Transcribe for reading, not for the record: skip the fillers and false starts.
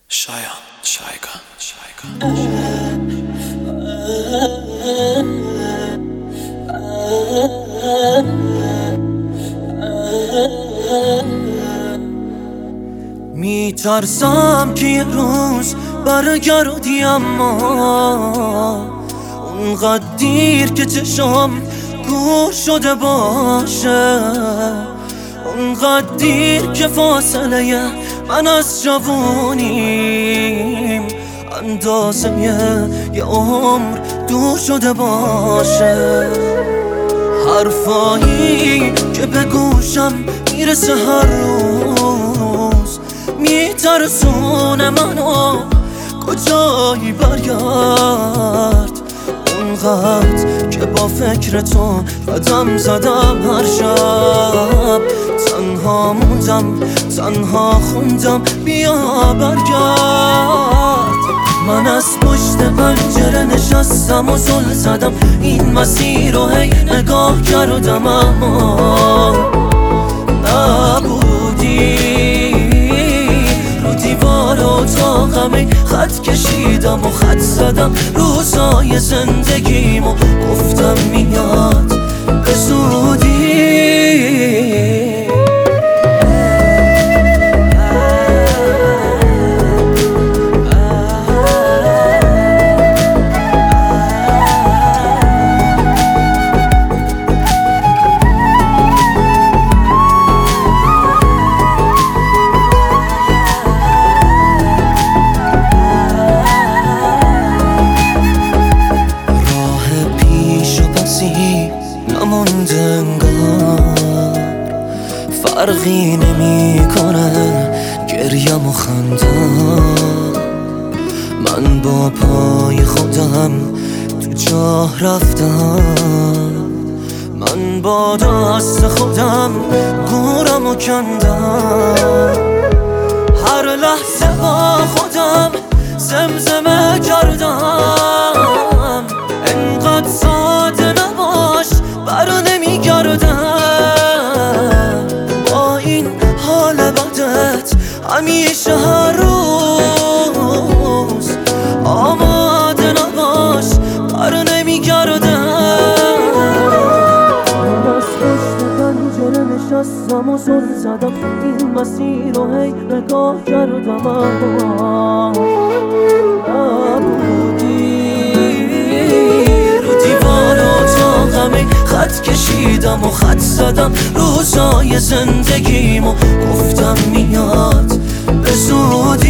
Shaikan. میترسم که یه روز برگردی، اما اونقدر دیر که چشم گوش شده باشه، اونقدر دیر که فاصله من از جوونیم اندازه یه عمر دور شده باشه. حرفایی که به گوشم میرسه هر روز میترسونه منو کجایی برگرد، اونقدر که با فکر تو قدم زدم هر شب، تنها موندم تنها خوندم بیا برگرد. من از پشت پنجره نشستم و زل زدم، این مسیر رو هی نگاه کردم اما نبودی. رو دیوار اتاقم خط کشیدم و خط زدم روزای زندگیمو، گفتم میاد به زودی. نمونده انگار فرقی نمی کنه گریم و خندم، من با پای خودم تو جاه رفتم، من با دست خودم گورم و کندم، هر لحظه با خودم زمزمه کردم انقدر ساده نباش برا نمیگردم، با این حال بدت همیشه هر روز آماده نباش برا نمیگردم. از پشت پنجره نشستم و زل زدم، این مسیر رو هی نگاه کردم اما خط کشیدم و خط زدم روزای زندگیمو، گفتم میاد به زودی.